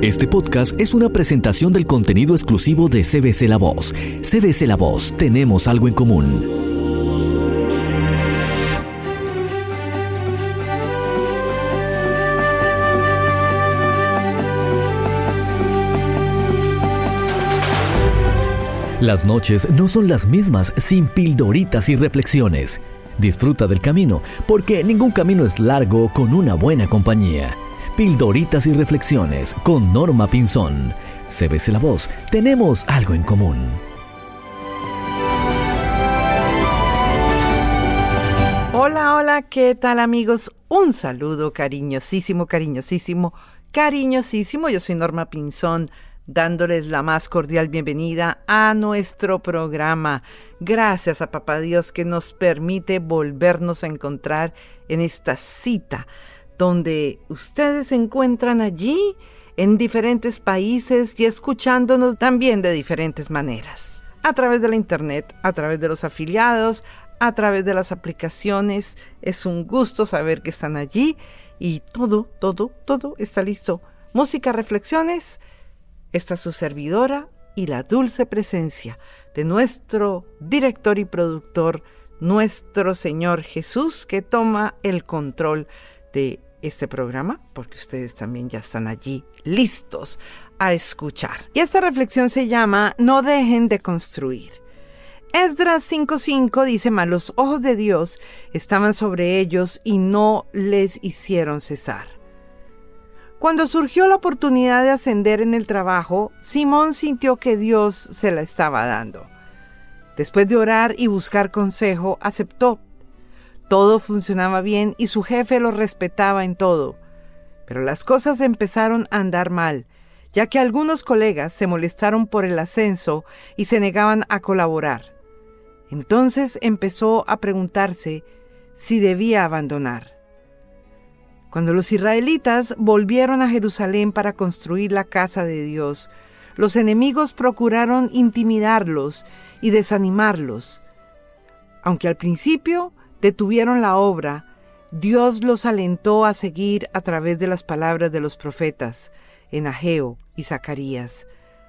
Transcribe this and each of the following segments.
Este podcast es una presentación del contenido exclusivo de CBC La Voz. CBC La Voz, tenemos algo en común. Las noches no son las mismas sin pildoritas y reflexiones. Disfruta del camino, porque ningún camino es largo con una buena compañía. Pildoritas y reflexiones con Norma Pinzón. CBC La Voz, tenemos algo en común. Hola, hola, ¿qué tal amigos? Un saludo cariñosísimo. Yo soy Norma Pinzón, dándoles la más cordial bienvenida a nuestro programa. Gracias a Papá Dios que nos permite volvernos a encontrar en esta cita, donde ustedes se encuentran allí en diferentes países y escuchándonos también de diferentes maneras. A través de la internet, a través de los afiliados, a través de las aplicaciones. Es un gusto saber que están allí y todo está listo. Música, reflexiones. Esta es su servidora y la dulce presencia de nuestro director y productor, nuestro Señor Jesús, que toma el control de este programa, porque ustedes también ya están allí listos a escuchar. Y esta reflexión se llama No dejen de construir. Esdras 5:5 dice: mas los ojos de Dios estaban sobre ellos y no les hicieron cesar. Cuando surgió la oportunidad de ascender en el trabajo, Simón sintió que Dios se la estaba dando. Después de orar y buscar consejo, aceptó. Todo funcionaba bien y su jefe lo respetaba en todo. Pero las cosas empezaron a andar mal, ya que algunos colegas se molestaron por el ascenso y se negaban a colaborar. Entonces empezó a preguntarse si debía abandonar. Cuando los israelitas volvieron a Jerusalén para construir la casa de Dios, los enemigos procuraron intimidarlos y desanimarlos. Aunque al principio detuvieron la obra, Dios los alentó a seguir a través de las palabras de los profetas en Ageo y Zacarías.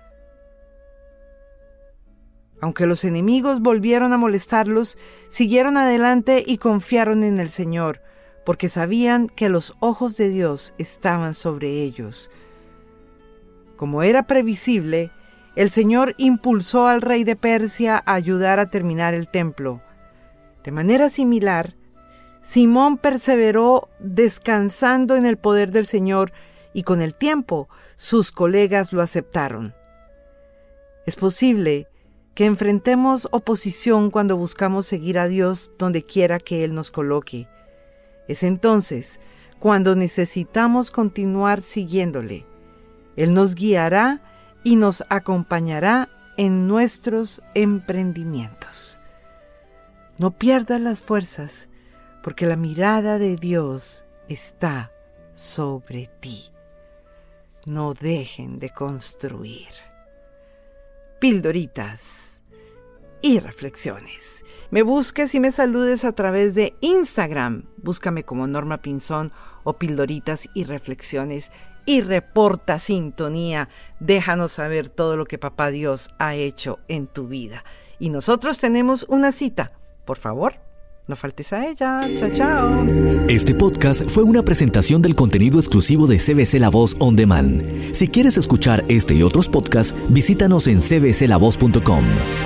Aunque los enemigos volvieron a molestarlos, siguieron adelante y confiaron en el Señor, porque sabían que los ojos de Dios estaban sobre ellos. Como era previsible, el Señor impulsó al rey de Persia a ayudar a terminar el templo. De manera similar, Simón perseveró descansando en el poder del Señor y con el tiempo sus colegas lo aceptaron. Es posible que enfrentemos oposición cuando buscamos seguir a Dios donde quiera que Él nos coloque. Es entonces cuando necesitamos continuar siguiéndole. Él nos guiará y nos acompañará en nuestros emprendimientos. No pierdas las fuerzas, porque la mirada de Dios está sobre ti. No dejen de construir. Pildoritas y reflexiones. Me busques y me saludes a través de Instagram. Búscame como Norma Pinzón o Pildoritas y reflexiones y reporta sintonía. Déjanos saber todo lo que Papá Dios ha hecho en tu vida. Y nosotros tenemos una cita. Por favor, no faltes a ella. Chao, chao. Este podcast fue una presentación del contenido exclusivo de CBC La Voz On Demand. Si quieres escuchar este y otros podcasts, visítanos en cbclavoz.com.